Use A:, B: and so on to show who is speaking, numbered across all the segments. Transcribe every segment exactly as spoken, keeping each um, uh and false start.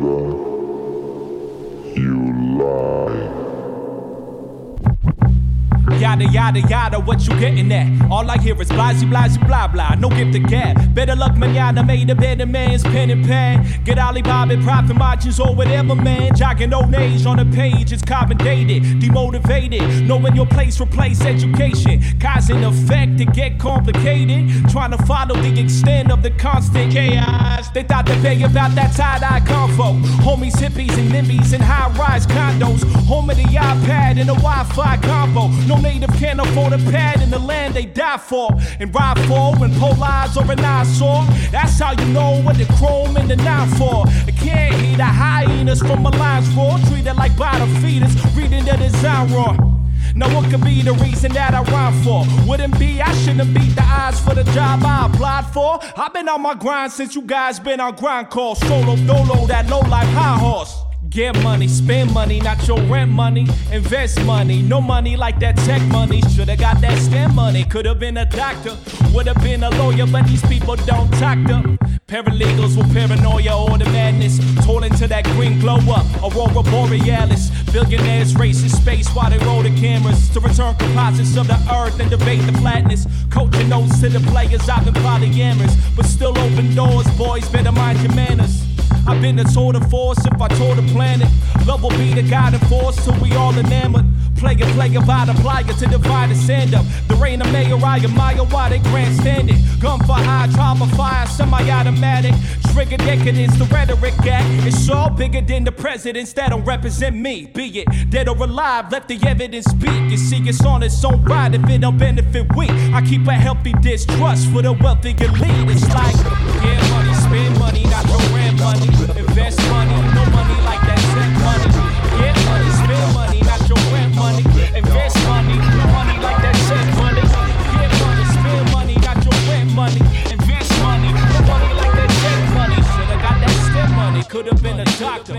A: Yada, yada, yada, what you getting at? All I hear is blasey, blasey, blah, blah, no gift to gab. Better luck, manana, made a better man's pen and pad. Get Alibaba, profit margins or whatever, man. Jogging old age on the page, it's carbon dated, demotivated. Knowing your place, replace education. Cause in effect, it get complicated. Trying to follow the extent of the constant chaos. They thought they pay about that tie-dye convo. Homies, hippies, and nimbies in high-rise condos. Home of the iPad and a Wi-Fi combo. No native can't afford a pad in the land they die for. And ride for when polars or an eyesore. That's how you know what the chrome and the nine for. I can't hear the hyenas from a line's roar. Treated like bottom feeders, reading the design raw. Now what could be the reason that I rhyme for? Wouldn't be I shouldn't beat the odds for the job I applied for. I've been on my grind since you guys been on grind call. Solo dolo, that low life high horse. Get money, spend money, not your rent money. Invest money, no money like that tech money. Should've got that STEM money, could've been a doctor. Would've been a lawyer, but these people don't talk to. Paralegals with paranoia or the madness. Toiling to that green glow up, aurora borealis. Billionaires race in space while they roll the cameras. To return composites of the earth and debate the flatness. Coaching notes to the players, I've been polyamorous. But still open doors, boys, better mind your manners. I've been the tour de force if I tour the planet. Love will be the guiding force till we all enamored. Player, player, by the plier to divide and stand up. There ain't a mayor I admire while they grandstanding. Gun for high, trauma fire, semi-automatic. Trigger decadence, the rhetoric act. It's all bigger than the presidents that don't represent me. Be it dead or alive, let the evidence speak. You see it's on its own ride if it don't benefit we. I keep a healthy distrust for the wealthy elite. It's like, yeah, money, spend money, not your rent money. Invest money, no money like that tech money. Get money, spend money, not your rent money. Invest money, no money like that tech money. Get money, spend money, not your rent money. Invest money, no money like that tech money. Should've got that STEM money, could've been a doctor.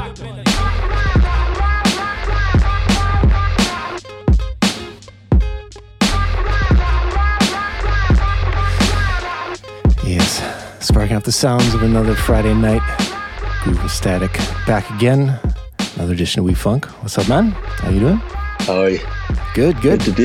B: Yes, sparking up the sounds of another Friday night. Groove and Static back again. Another edition of We Funk. What's up, man? How you doing?
C: How are you?
B: Good, good.
C: Good to be